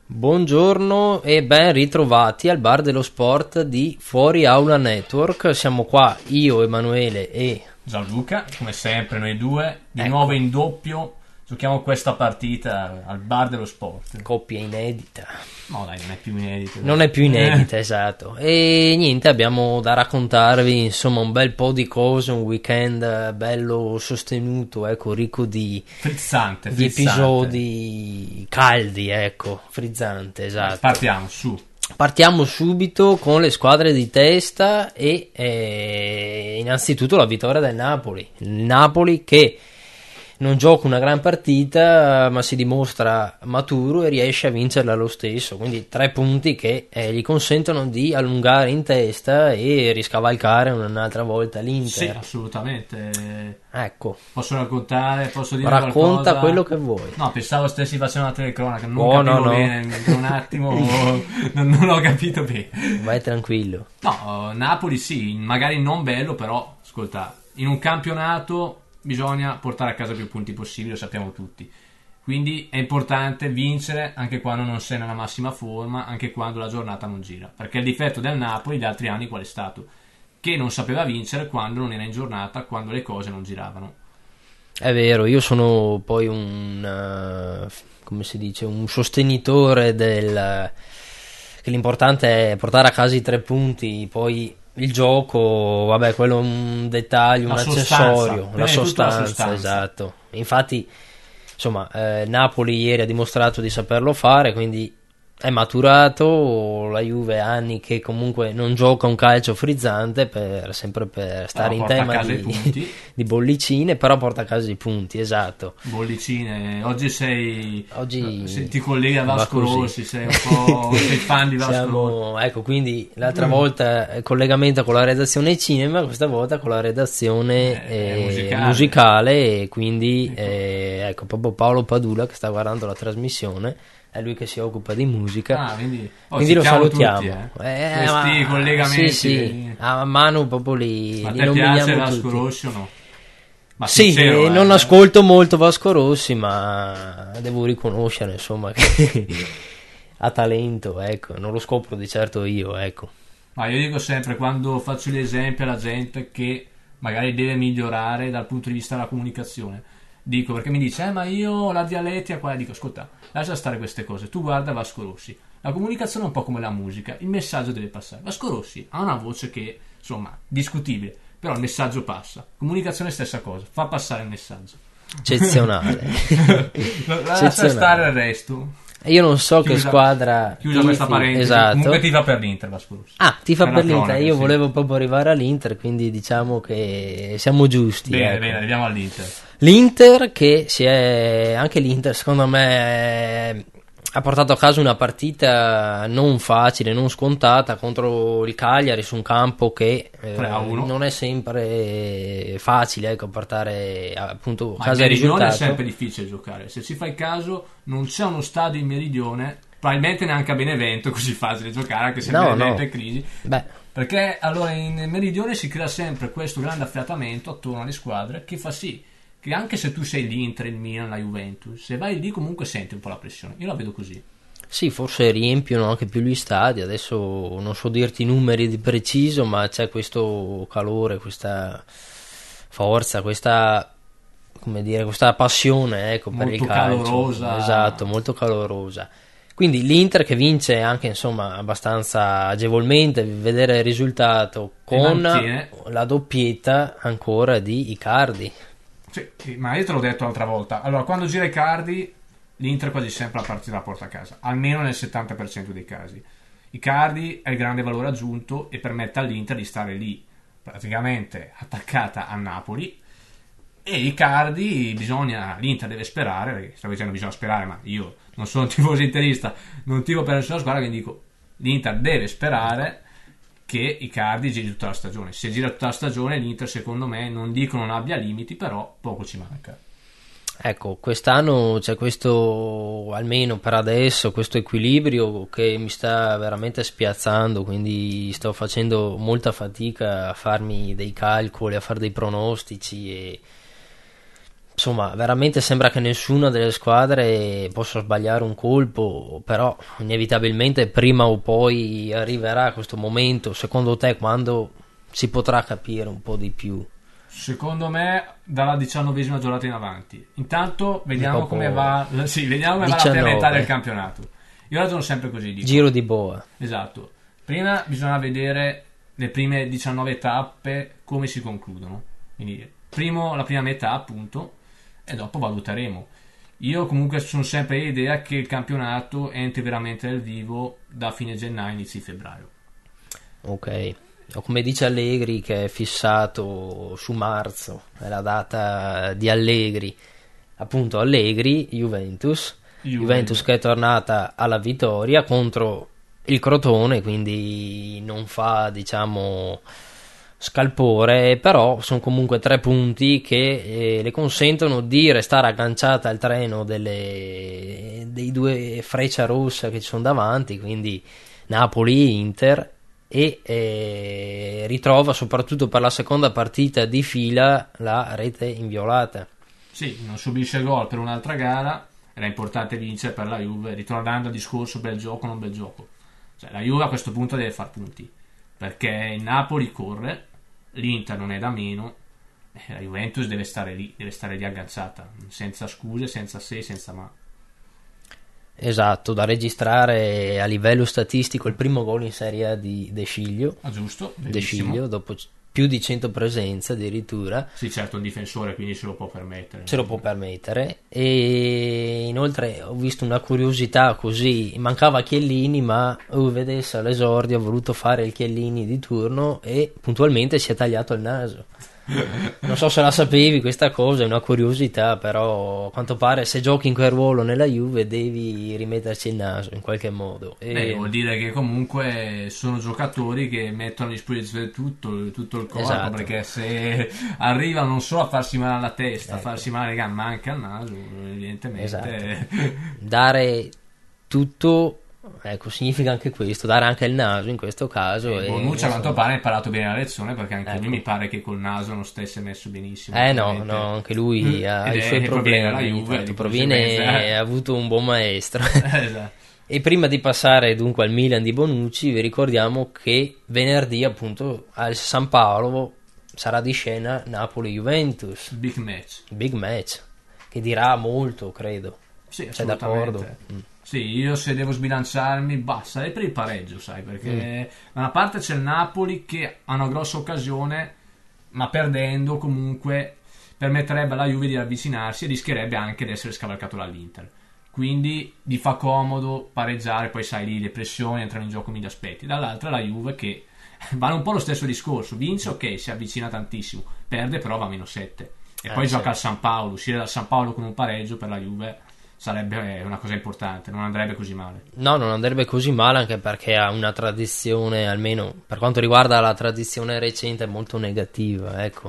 Buongiorno e ben ritrovati al bar dello sport di Fuori Aula Network. Siamo qua io, Emanuele e Gianluca, come sempre noi due, di Ecco. nuovo in doppio, giochiamo questa partita al bar dello sport. coppia inedita. No dai, non è più inedito. Non è più inedita, esatto. E niente, abbiamo da raccontarvi insomma un bel po' di cose, un weekend bello sostenuto, ecco, ricco di Frizzante. episodi caldi, ecco, frizzante, esatto. Partiamo, su. Partiamo subito con le squadre di testa e innanzitutto la vittoria del Napoli. Il Napoli che non gioca una gran partita ma si dimostra maturo e riesce a vincerla lo stesso, quindi 3 punti che gli consentono di allungare in testa e riscavalcare un'altra volta l'Inter. Sì, assolutamente. Ecco, Posso raccontare, posso dire racconta qualcosa? quello che vuoi. No, pensavo stessi facendo una telecronaca, non Oh, capivo no. bene, per un attimo non ho capito bene. Vai tranquillo. No, Napoli sì, magari non bello, però ascolta, in un campionato bisogna portare a casa più punti possibile, lo sappiamo tutti. Quindi è importante vincere anche quando non sei nella massima forma, anche quando la giornata non gira. Perché il difetto del Napoli gli altri anni qual è stato? Che non sapeva vincere quando non era in giornata, quando le cose non giravano. È vero, io sono poi come si dice, un sostenitore che l'importante è portare a casa i 3 punti, poi il gioco, vabbè, quello è un dettaglio, un accessorio, la sostanza, esatto. Infatti, insomma, Napoli ieri ha dimostrato di saperlo fare, quindi è maturato. La Juve ha anni che comunque non gioca un calcio frizzante, sempre per stare in tema di bollicine, però porta a casa i punti, esatto. Bollicine, oggi Oggi ti colleghi a Vasco Rossi, sei un po' sei fan di Vasco Rossi. Ecco, quindi l'altra volta il collegamento con la redazione cinema, questa volta con la redazione musicale, e quindi ecco, proprio Paolo Padula che sta guardando la trasmissione, è lui che si occupa di musica, quindi lo salutiamo tutti, questi collegamenti. Sì, a mano proprio li Ma li ti piace nominiamo Vasco tutti. Rossi o no? Ma Sì, sincero, non ascolto molto Vasco Rossi, ma devo riconoscere insomma che ha talento, ecco, non lo scopro di certo io, ecco. Ma io dico sempre, quando faccio gli esempi alla gente che magari deve migliorare dal punto di vista della comunicazione, dico, perché mi dice ma io ho la dialettica qua, dico ascolta, lascia stare queste cose, tu guarda Vasco Rossi, la comunicazione è un po' come la musica, il messaggio deve passare. Vasco Rossi ha una voce che insomma discutibile, però il messaggio passa. Comunicazione stessa cosa, fa passare il messaggio. Eccezionale. Lascia stare il resto. Io non so che squadra chiusa questa parentesi, esatto. Comunque tifa per l'Inter Vasco Rossi. Tifa per l'Inter, cronaca, io sì. volevo proprio arrivare all'Inter, quindi diciamo che siamo giusti, Bene, ecco. bene, arriviamo all'Inter. L'Inter che anche l'Inter secondo me ha portato a casa una partita non facile, non scontata contro il Cagliari su un campo che 3-1. non è sempre facile, ecco, portare appunto a casa il Meridione risultato. è sempre difficile giocare, se ci fai caso non c'è uno stadio in Meridione, probabilmente neanche a Benevento è così facile giocare, anche se Benevento è crisi. Perché allora in Meridione si crea sempre questo grande affiatamento attorno alle squadre che fa sì che anche se tu sei l'Inter, il Milan, la Juventus, se vai lì comunque senti un po' la pressione. Io la vedo così. Sì, forse riempiono anche più gli stadi, adesso non so dirti i numeri di preciso, ma c'è questo calore, questa forza, questa, come dire, questa passione, ecco, per il calcio. Calorosa. Esatto, molto calorosa. Quindi l'Inter che vince anche insomma abbastanza agevolmente, vedere il risultato con la doppietta ancora di Icardi. Sì, ma io te l'ho detto l'altra volta. Allora, quando gira Icardi, l'Inter quasi sempre la partita la porta a casa, almeno nel 70% dei casi. Icardi è il grande valore aggiunto e permette all'Inter di stare lì, praticamente attaccata a Napoli. E Icardi l'Inter deve sperare, perché stavo dicendo bisogna sperare, ma io non sono un tifoso interista, non tifo per nessuna squadra, che dico l'Inter deve sperare che Icardi giri tutta la stagione. Se gira tutta la stagione l'Inter secondo me non dico non abbia limiti, però poco ci manca. Ecco, quest'anno c'è questo, almeno per adesso, questo equilibrio che mi sta veramente spiazzando, quindi sto facendo molta fatica a farmi dei calcoli, a fare dei pronostici, e insomma, veramente sembra che nessuna delle squadre possa sbagliare un colpo, però inevitabilmente prima o poi arriverà questo momento, secondo te, quando si potrà capire un po' di più? Secondo me dalla 19ª giornata in avanti. Intanto vediamo Dopo come va, sì, vediamo come va la prima 19. metà del campionato. Io ragiono sempre così, dico. Giro di boa. Esatto. Prima bisogna vedere le prime 19 tappe come si concludono. Quindi la prima metà appunto e dopo valuteremo. Io comunque sono sempre l'idea che il campionato entri veramente nel vivo da fine gennaio, inizi febbraio. Ok. O come dice Allegri, che è fissato su marzo, è la data di Allegri. Appunto Allegri, Juventus che è tornata alla vittoria contro il Crotone, quindi non fa, diciamo, scalpore, però sono comunque 3 punti che le consentono di restare agganciata al treno dei due Frecciarossa che ci sono davanti, quindi Napoli, Inter, e ritrova soprattutto per la seconda partita di fila la rete inviolata. Sì, non subisce gol per un'altra gara, era importante vincere per la Juve, ritornando al discorso bel gioco non bel gioco. Cioè, la Juve a questo punto deve far punti, perché il Napoli corre, l'Inter non è da meno, e la Juventus deve stare lì agganciata, senza scuse, senza se, senza ma. Esatto, da registrare a livello statistico il primo gol in Serie A di De Sciglio. Ah, giusto, De Sciglio, dopo più di 100 presenze addirittura. Sì, certo, un difensore, quindi se lo può permettere. E inoltre ho visto una curiosità così, mancava Chiellini, ma vedesse all'esordio ha voluto fare il Chiellini di turno e puntualmente si è tagliato il naso. Non so se la sapevi questa cosa, è una curiosità, però a quanto pare se giochi in quel ruolo nella Juve devi rimetterci il naso in qualche modo. Vuol dire che comunque sono giocatori che mettono a disposizione tutto il corpo, esatto. Perché se arrivano non solo a farsi male alla testa, ecco, a farsi male alle gambe, ma anche al naso, evidentemente. Esatto. Dare tutto, ecco, significa anche questo, dare anche il naso in questo caso. Bonucci a quanto pare ha imparato bene la lezione, perché anche lui mi pare che col naso non stesse messo benissimo. No, anche lui ha i suoi problemi. Juve, proviene ha avuto un buon maestro. Esatto. E prima di passare dunque al Milan di Bonucci, vi ricordiamo che venerdì appunto al San Paolo sarà di scena Napoli-Juventus. Big match, che dirà molto, credo. Sì, sei d'accordo? Sì, io se devo sbilanciarmi, sarei per il pareggio, sai, perché da una parte c'è il Napoli che ha una grossa occasione, ma perdendo comunque permetterebbe alla Juve di avvicinarsi e rischierebbe anche di essere scavalcato dall'Inter. Quindi gli fa comodo pareggiare, poi sai lì le pressioni, entrano in gioco mille aspetti. Dall'altra la Juve che vale un po' lo stesso discorso, vince, ok, si avvicina tantissimo, perde però va a -7 e poi gioca al San Paolo, uscire dal San Paolo con un pareggio per la Juve sarebbe una cosa importante, non andrebbe così male. No, non andrebbe così male, anche perché ha una tradizione, almeno per quanto riguarda la tradizione recente, molto negativa, ecco.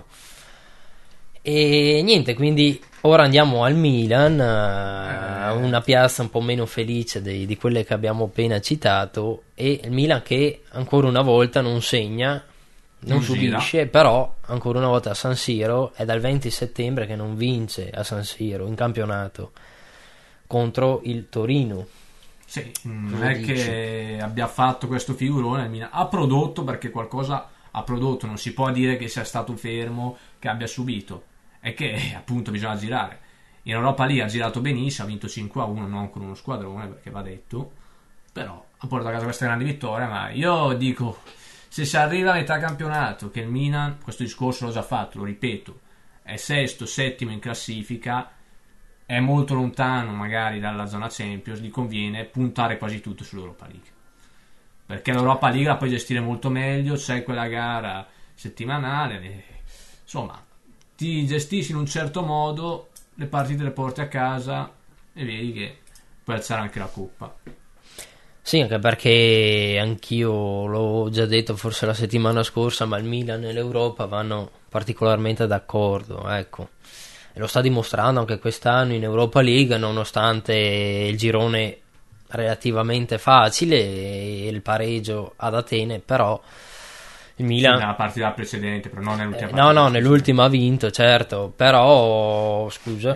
E niente, quindi ora andiamo al Milan, una piazza un po' meno felice di quelle che abbiamo appena citato, e il Milan che ancora una volta non segna, non subisce, però ancora una volta a San Siro è dal 20 settembre che non vince a San Siro in campionato contro il Torino. Sì, non è che abbia fatto questo figurone, il Milan ha prodotto, perché qualcosa ha prodotto, non si può dire che sia stato fermo, che abbia subito, è che appunto bisogna girare. In Europa lì ha girato benissimo, ha vinto 5-1, non con uno squadrone, perché va detto, però ha portato a casa questa grande vittoria. Ma io dico, se si arriva a metà campionato che il Milan, questo discorso l'ho già fatto, lo ripeto, è sesto, settimo in classifica, è molto lontano magari dalla zona Champions, gli conviene puntare quasi tutto sull'Europa League, perché l'Europa League la puoi gestire molto meglio, c'è quella gara settimanale, insomma ti gestisci in un certo modo, le partite le porti a casa e vedi che puoi alzare anche la coppa. Sì, anche perché anch'io l'ho già detto forse la settimana scorsa, ma il Milan e l'Europa vanno particolarmente d'accordo, ecco. E lo sta dimostrando anche quest'anno in Europa League, nonostante il girone relativamente facile e il pareggio ad Atene, però Il Milan, nella partita precedente, però non nell'ultima no, partita. nell'ultima ha vinto, certo, però, scusa,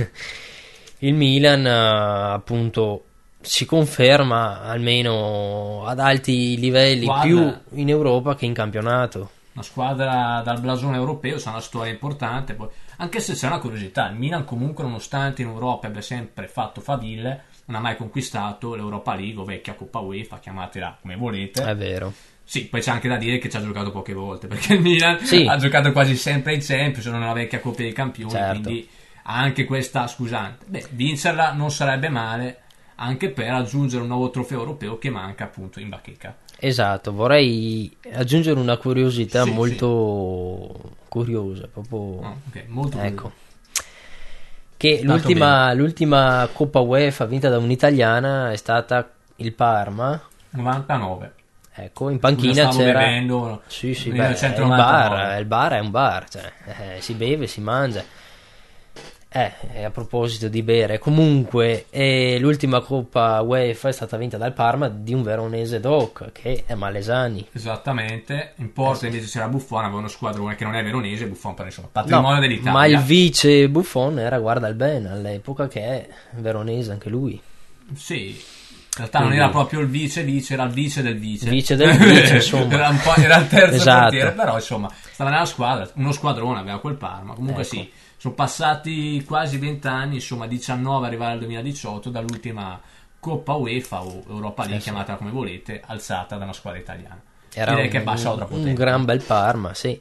il Milan appunto si conferma almeno ad alti livelli Squadra. più in Europa che in campionato. Una squadra dal blasone europeo, sa una storia importante. Poi, anche se c'è una curiosità, il Milan comunque, nonostante in Europa abbia sempre fatto faville, non ha mai conquistato l'Europa League o vecchia Coppa UEFA, chiamatela come volete. È vero. Sì, poi c'è anche da dire che ci ha giocato poche volte, perché il Milan Sì. ha giocato quasi sempre in Champions, non nella vecchia Coppa dei Campioni, Certo. quindi ha anche questa scusante. Beh, vincerla non sarebbe male, anche per aggiungere un nuovo trofeo europeo che manca appunto in bacheca. Esatto, vorrei aggiungere una curiosità Sì, molto curiosa, proprio Ok, molto ecco, curioso. che l'ultima Coppa UEFA vinta da un'italiana è stata il Parma. 99. Ecco, in panchina Lo stavo c'era bevendo, sì, beh, 1999. il bar è un bar, cioè, si beve, si mangia. E a proposito di bere, comunque l'ultima Coppa UEFA è stata vinta dal Parma di un veronese doc, che è Malesani. Esattamente, in porta invece c'era Buffon, aveva uno squadrone che non è veronese, Buffon però insomma patrimonio dell'Italia. Ma il vice Buffon era Guardalbena all'epoca, che è veronese anche lui. Sì, in realtà non era proprio il vice, era il vice del vice. Vice del vice, insomma. era il terzo Esatto. portiere, però insomma stava nella squadra, uno squadrone aveva quel Parma. Comunque Ecco. sì, sono passati quasi 20 anni, insomma 19 arrivare al 2018 dall'ultima Coppa UEFA o Europa League, chiamatela come volete, alzata da una squadra italiana. Era Direi che è bassa o troppo un tempo. gran bel Parma, sì.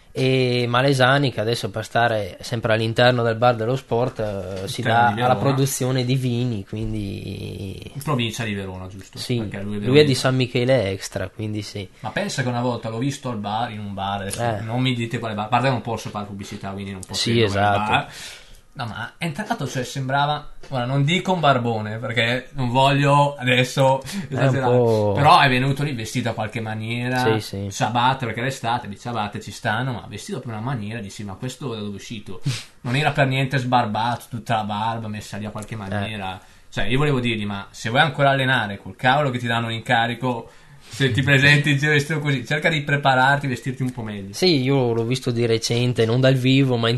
E Malesani, che adesso per stare sempre all'interno del bar dello sport si Interno dà di Verona. alla produzione di vini, quindi In provincia di Verona, giusto? sì, Perché lui è lui è veronese. di San Michele Extra, quindi sì. Ma pensa che una volta l'ho visto al bar, in un bar, adesso non mi dite quale bar, a parte che non posso fare pubblicità, quindi non posso Sì, dire quale esatto. bar. No, ma è entrato, cioè sembrava, ora non dico un barbone, perché non voglio adesso esagerare, po'- però è venuto lì vestito a qualche maniera, Sì, sì. ciabatte, perché l'estate, di ciabatte ci stanno, ma vestito per una maniera, dici, ma questo da dove è uscito? Non era per niente sbarbato, tutta la barba messa lì a qualche maniera. Cioè, io volevo dirgli, ma se vuoi ancora allenare col cavolo che ti danno l'incarico, se ti presenti in giro vestito così, cerca di prepararti, vestirti un po' meglio. Sì, io l'ho visto di recente, non dal vivo, ma in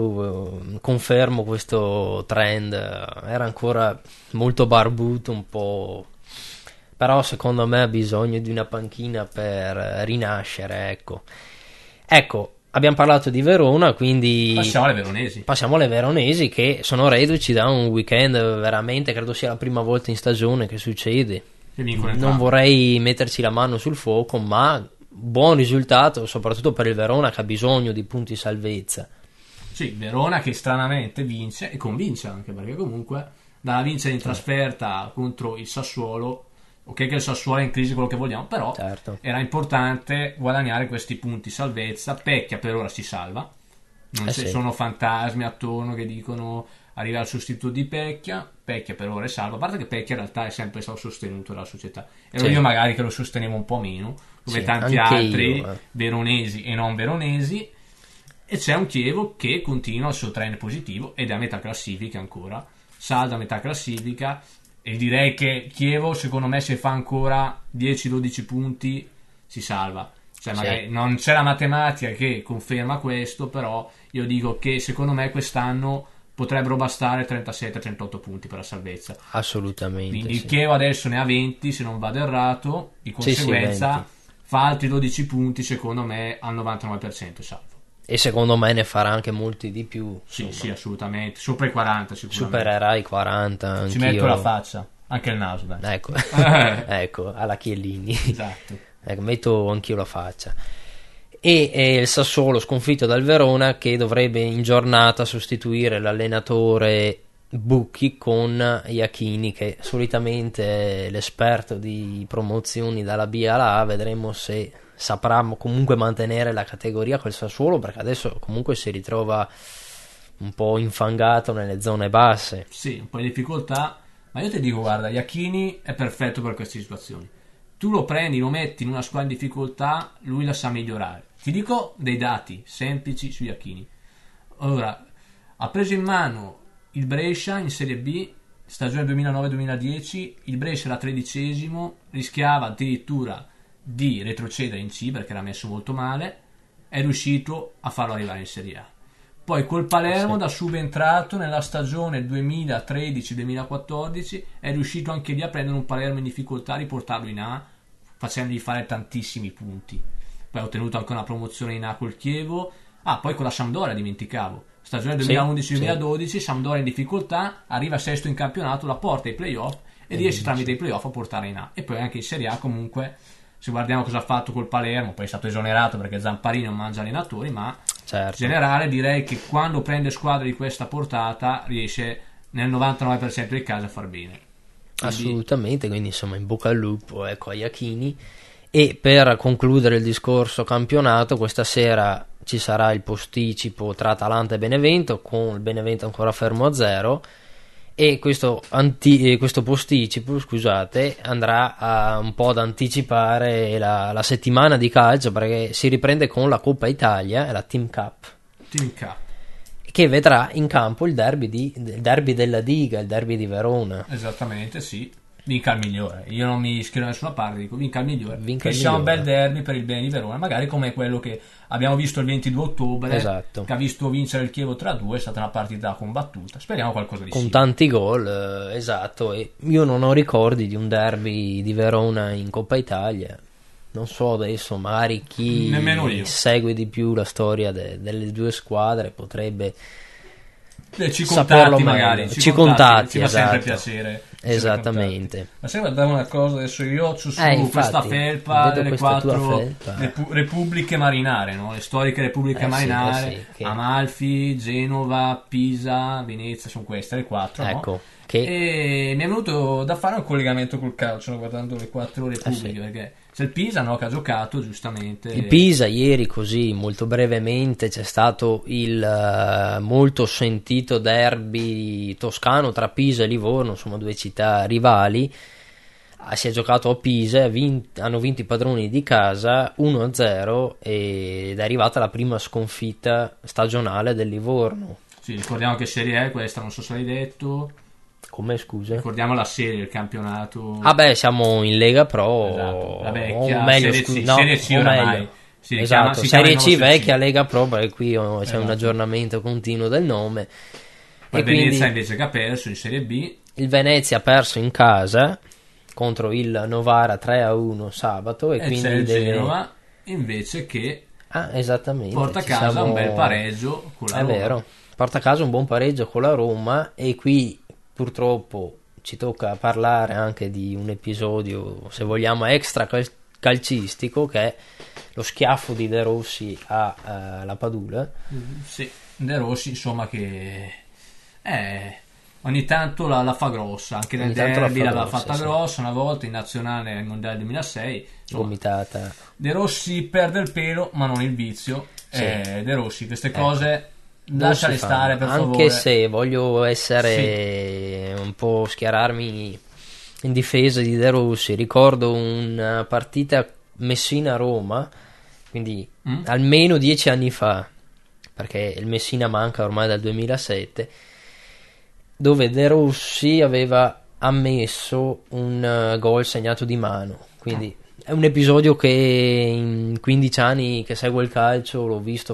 TV, confermo questo trend. Era ancora molto barbuto, un po'. Però secondo me ha bisogno di una panchina per rinascere, ecco. Ecco, abbiamo parlato di Verona, quindi Passiamo alle veronesi. passiamo alle veronesi, che sono reduci da un weekend veramente, credo sia la prima volta in stagione che succede. Che vincono Non entrambi. vorrei metterci la mano sul fuoco, ma buon risultato, soprattutto per il Verona che ha bisogno di punti salvezza. Sì, Verona che stranamente vince e convince anche, perché comunque dalla vincere in trasferta contro il Sassuolo, ok che il Sassuolo è in crisi, quello che vogliamo, però Certo. era importante guadagnare questi punti salvezza. Pecchia per ora si salva, non ci sì. sono fantasmi attorno che dicono arriva il sostituto di Pecchia per ora è salvo, a parte che Pecchia in realtà è sempre stato sostenuto dalla società, ero Sì. io magari che lo sostenevo un po' meno, come Sì, tanti anche altri io, veronesi e non veronesi. E c'è un Chievo che continua il suo trend positivo ed è a metà classifica ancora, salda a metà classifica, e direi che Chievo secondo me se fa ancora 10-12 punti si salva. Cioè Sì. magari non c'è la matematica che conferma questo, però io dico che secondo me quest'anno potrebbero bastare 37-38 punti per la salvezza. Assolutamente. Quindi il Sì. Chievo adesso ne ha 20 se non vado errato, di Sì, sì, conseguenza 20. fa altri 12 punti, secondo me al 99% salvo. E secondo me ne farà anche molti di più. Sì, insomma. sì, assolutamente. Sopra i 40 sicuramente. Supererà i 40. Ci anch'io. metto la faccia, anche il naso, dai. Ecco, ecco, alla Chiellini. Esatto. Ecco, metto anch'io la faccia. E il Sassuolo sconfitto dal Verona, che dovrebbe in giornata sostituire l'allenatore Bucchi con Iachini, che solitamente è l'esperto di promozioni dalla B alla A. Vedremo se saprà comunque mantenere la categoria col Sassuolo, perché adesso comunque si ritrova un po' infangato nelle zone basse. Sì, un po' di difficoltà, ma io ti dico, guarda, Iachini è perfetto per queste situazioni. Tu lo prendi, lo metti in una squadra in difficoltà, lui la sa migliorare. Ti dico dei dati semplici su Iachini. Allora, ha preso in mano il Brescia in Serie B, stagione 2009-2010, il Brescia era 13esimo, rischiava addirittura di retrocedere in C perché era messo molto male, è riuscito a farlo arrivare in Serie A. Poi col Palermo, da subentrato nella stagione 2013-2014, è riuscito anche lì a prendere un Palermo in difficoltà, riportarlo in A, facendogli fare tantissimi punti. Poi ha ottenuto anche una promozione in A col Chievo. Poi con la Sampdoria, dimenticavo. Stagione 2011-2012, Sampdoria in difficoltà, arriva sesto in campionato, la porta ai playoff e riesce tramite i playoff a portare in A. E poi anche in Serie A comunque, se guardiamo cosa ha fatto col Palermo, poi è stato esonerato perché Zamparini non mangia allenatori, ma in generale direi che quando prende squadre di questa portata riesce nel 99% dei casi a far bene. Assolutamente, quindi insomma in bocca al lupo, ecco, a Iachini. E per concludere il discorso campionato, questa sera ci sarà il posticipo tra Atalanta e Benevento, con il Benevento ancora fermo a 0, e questo posticipo, scusate, andrà a un po' ad anticipare la settimana di calcio, perché si riprende con la Coppa Italia, la Team Cup, che vedrà in campo il derby della Diga, il derby di Verona. Esattamente, sì. Vinca il migliore. Io non mi schiero da nessuna parte, dico vinca il migliore. Che sia un bel derby per il bene di Verona, magari come quello che abbiamo visto il 22 ottobre, esatto, che ha visto vincere il Chievo 3-2, è stata una partita combattuta. Speriamo qualcosa di con tanti gol, esatto. E io non ho ricordi di un derby di Verona in Coppa Italia. Non so adesso, magari chi segue di più la storia delle due squadre potrebbe ci contatti, magari ci contatti, ci fa sempre piacere. Esattamente. Ma se guardavo una cosa, adesso io ho su questa felpa delle 4 repubbliche marinare, no? Le storiche repubbliche marinare, che... Amalfi, Genova, Pisa, Venezia, sono queste le 4, ecco, no? E mi è venuto da fare un collegamento col calcio, no? Guardando le 4 repubbliche, perché c'è il Pisa, no? Che ha giocato giustamente. Il Pisa ieri, così molto brevemente, c'è stato il molto sentito derby toscano tra Pisa e Livorno, insomma due città rivali. Si è giocato a Pisa, hanno vinto i padroni di casa 1-0 ed è arrivata la prima sconfitta stagionale del Livorno. Sì, ricordiamo che serie è questa, non so se l'hai detto. Come, scusa? Ricordiamo la serie, il campionato. Siamo in Lega Pro, esatto, la vecchia, o meglio, serie C oramai. Esatto, Serie C vecchia, Lega Pro, perché qui c'è un aggiornamento continuo del nome. Poi Venezia invece che ha perso in Serie B. Il Venezia ha perso in casa contro il Novara 3-1 sabato, e quindi c'è il Genova invece che esattamente, porta a casa un bel pareggio con la Roma. È vero, porta a casa un buon pareggio con la Roma, e qui purtroppo ci tocca parlare anche di un episodio, se vogliamo, extra calcistico, che è lo schiaffo di De Rossi alla Padula. Sì, De Rossi insomma che ogni tanto la fa grossa, anche nel derby l'aveva fatta grossa una volta in nazionale nel mondiale 2006, gomitata. De Rossi perde il pelo ma non il vizio. De Rossi queste cose lasciale stare, per favore. Anche se voglio essere un po' schierarmi in difesa di De Rossi, ricordo una partita Messina-Roma, quindi almeno 10 anni fa, perché il Messina manca ormai dal 2007, dove De Rossi aveva ammesso un gol segnato di mano, quindi è un episodio che in 15 anni che seguo il calcio l'ho visto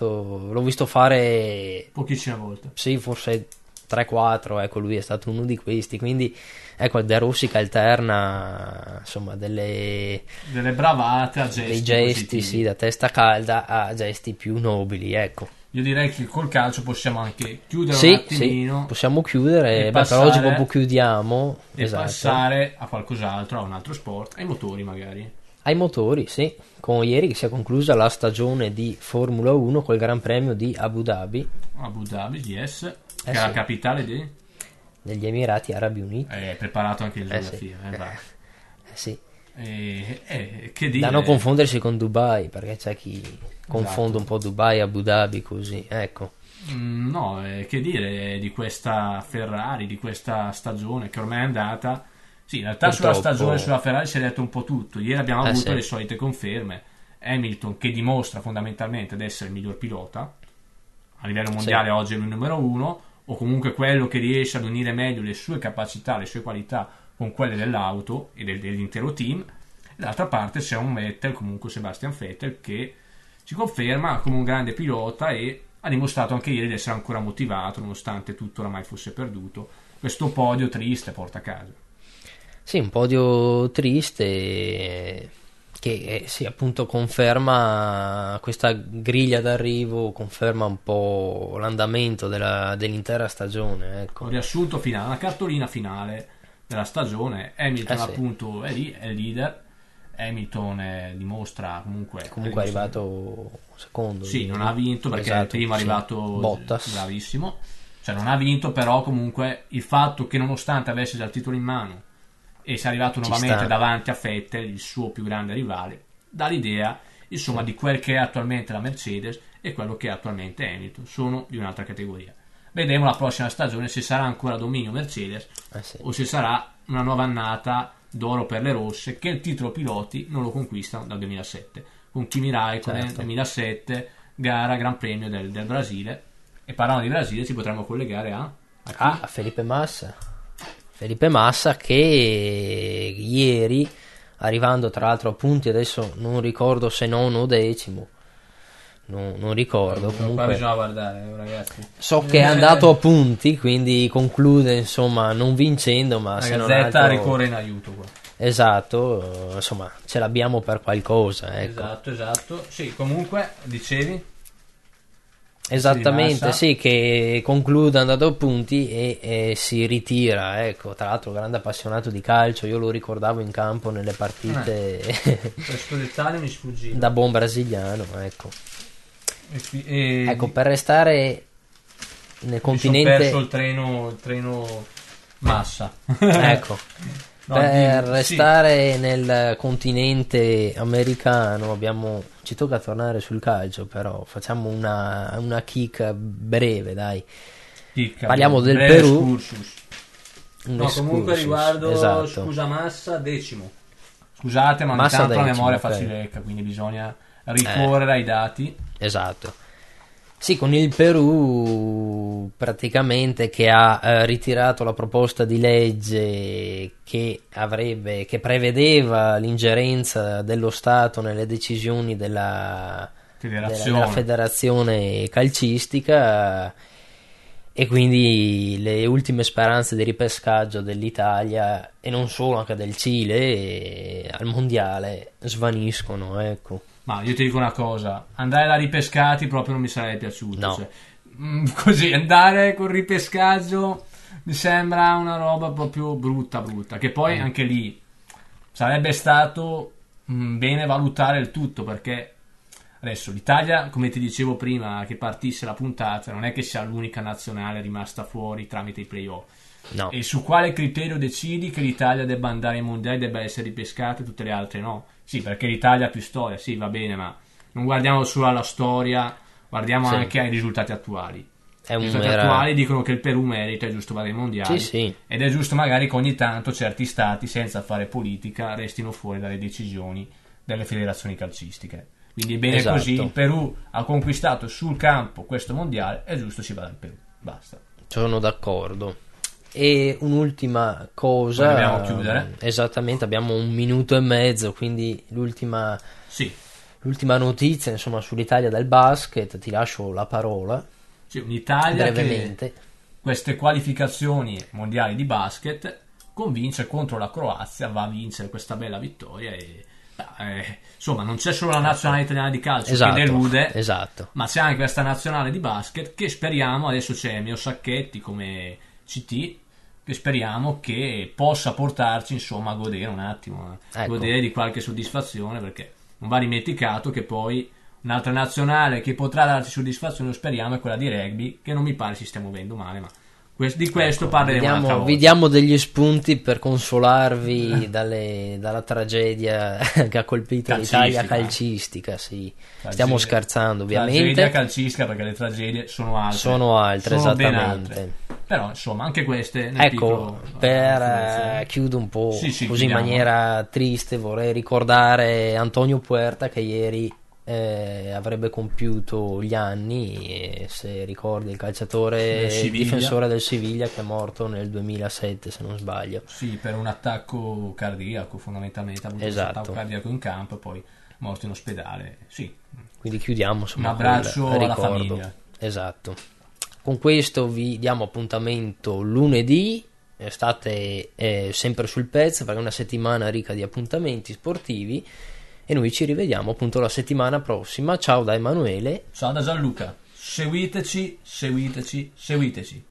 fare pochissime volte. Sì, forse 3-4, ecco, lui è stato uno di questi, quindi ecco, De Rossi che alterna insomma delle bravate a gesti, dei gesti, sì, da testa calda a gesti più nobili, ecco. Io direi che col calcio possiamo anche chiudere un attimino. Sì, possiamo chiudere, per oggi proprio chiudiamo. E passare a qualcos'altro, a un altro sport, ai motori magari. Ai motori, sì. Con ieri che si è conclusa la stagione di Formula 1 col Gran Premio di Abu Dhabi. Abu Dhabi, yes. Che è la capitale degli Emirati Arabi Uniti. È preparato anche in geografia. Sì. Che dire? Da non confondersi con Dubai, perché c'è chi confonde un po' Dubai e Abu Dhabi così, ecco. No, che dire di questa Ferrari, di questa stagione che ormai è andata. Sì, in realtà sulla stagione, sulla Ferrari si è detto un po' tutto. Ieri abbiamo avuto le solite conferme. Hamilton che dimostra fondamentalmente di essere il miglior pilota a livello mondiale, oggi è il numero 1, o comunque quello che riesce ad unire meglio le sue capacità, le sue qualità con quelle dell'auto e dell'intero team. dall'altra parte c'è un Vettel, comunque Sebastian Vettel, che si conferma come un grande pilota e ha dimostrato anche ieri di essere ancora motivato nonostante tutto oramai fosse perduto. Questo podio triste porta a casa. Sì, un podio triste che sì, appunto conferma questa griglia d'arrivo, conferma un po' l'andamento dell'intera stagione, ecco. Un riassunto finale, una cartolina finale della stagione. Hamilton Sì. appunto è lì, è il leader. Hamilton dimostra comunque Comunque è arrivato secondo. sì, non ha vinto perché Esatto, prima è sì. arrivato Bottas. bravissimo, cioè non ha vinto, però comunque il fatto che nonostante avesse già il titolo in mano e sia arrivato nuovamente sta. davanti a Vettel, il suo più grande rivale, dà l'idea insomma di quel che è attualmente la Mercedes e quello che è attualmente Hamilton, sono di un'altra categoria. Vedremo la prossima stagione se sarà ancora dominio Mercedes Sì. o se sarà una nuova annata d'oro per le rosse, che il titolo piloti non lo conquistano dal 2007 con Kimi Raikkonen, Certo. 2007 gara Gran Premio del Brasile. E parlando di Brasile ci potremmo collegare a chi? Felipe Massa che ieri, arrivando tra l'altro a punti, adesso non ricordo se nono o decimo, non ricordo, Qua comunque bisogna guardare, ragazzi. so che è andato a punti, quindi conclude insomma non vincendo, ma La se non Gazzetta altro ricorre in aiuto qua. esatto, insomma ce l'abbiamo per qualcosa, ecco. Esatto. Sì, comunque dicevi Esattamente, Massa. sì, che conclude andando a punti e si ritira, ecco. Tra l'altro grande appassionato di calcio, io lo ricordavo in campo nelle partite questo dettaglio mi sfuggiva. da buon brasiliano, ecco. E Ecco, per restare nel mi sono continente, perso il treno Massa. ecco, No, per sì. restare nel continente americano ci tocca tornare sul calcio, però facciamo una kick breve, dai. Chicca, Parliamo del breve Perù. excursus. Un No, comunque excursus, riguardo esatto. scusa Massa decimo. Scusate, ma ogni Massa tanto la decimo, memoria ok. fa cilecca, quindi bisogna ricorrere ai dati. Esatto. Sì, con il Perù praticamente che ha ritirato la proposta di legge che prevedeva l'ingerenza dello Stato nelle decisioni della federazione calcistica, e quindi le ultime speranze di ripescaggio dell'Italia e non solo, anche del Cile al mondiale svaniscono, ecco. Ma io ti dico una cosa, andare da ripescati proprio non mi sarebbe piaciuto. No. Cioè, così, andare con ripescaggio mi sembra una roba proprio brutta. Che poi anche lì sarebbe stato bene valutare il tutto, perché adesso l'Italia, come ti dicevo prima che partisse la puntata, non è che sia l'unica nazionale rimasta fuori tramite i playoff. No. E su quale criterio decidi che l'Italia debba andare ai mondiali, debba essere ripescata e tutte le altre no? Sì, perché l'Italia ha più storia, sì, va bene, ma non guardiamo solo alla storia, guardiamo Sì. anche ai risultati attuali. È I un risultati attuali dicono che il Perù merita, è giusto fare i mondiali. Sì, sì. Ed è giusto magari che ogni tanto certi stati, senza fare politica, restino fuori dalle decisioni delle federazioni calcistiche. Quindi è bene Esatto. così, il Perù ha conquistato sul campo questo mondiale, è giusto si vada al Perù, basta. Sono d'accordo. E un'ultima cosa, Poi dobbiamo chiudere. Esattamente, abbiamo 1 minuto e mezzo, quindi l'ultima notizia insomma sull'Italia del basket, ti lascio la parola Sì, un'Italia brevemente. che queste qualificazioni mondiali di basket convince contro la Croazia, va a vincere questa bella vittoria e insomma non c'è solo la nazionale italiana di calcio Esatto, che delude, esatto. ma c'è anche questa nazionale di basket che speriamo, adesso c'è Mio Sacchetti come CT, che speriamo che possa portarci insomma a godere un attimo, Ecco. godere di qualche soddisfazione, perché non va dimenticato che poi un'altra nazionale che potrà darci soddisfazione, lo speriamo, è quella di rugby, che non mi pare si stia muovendo male, ma di questo parleremo un'altra volta. Vi diamo degli spunti per consolarvi dalla tragedia che ha colpito l'Italia calcistica, sì. Stiamo scherzando ovviamente. Tragedia calcistica, perché le tragedie sono altre. Sono ben esattamente. altre. Però insomma anche queste nel Ecco, per chiudo un po' Sì, così in chiudiamo. maniera triste, vorrei ricordare Antonio Puerta che ieri avrebbe compiuto gli anni, e se ricordi il calciatore Del Siviglia. difensore del Siviglia che è morto nel 2007 se non sbaglio. Sì, per un attacco cardiaco, fondamentalmente ha avuto Esatto. un attacco cardiaco in campo e poi morto in ospedale. Sì, Quindi chiudiamo insomma un abbraccio col alla ricordo. famiglia. Esatto. Con questo vi diamo appuntamento lunedì. State sempre sul pezzo perché è una settimana ricca di appuntamenti sportivi e noi ci rivediamo appunto la settimana prossima. Ciao da Emanuele. Ciao da Gianluca, seguiteci, seguiteci, seguiteci.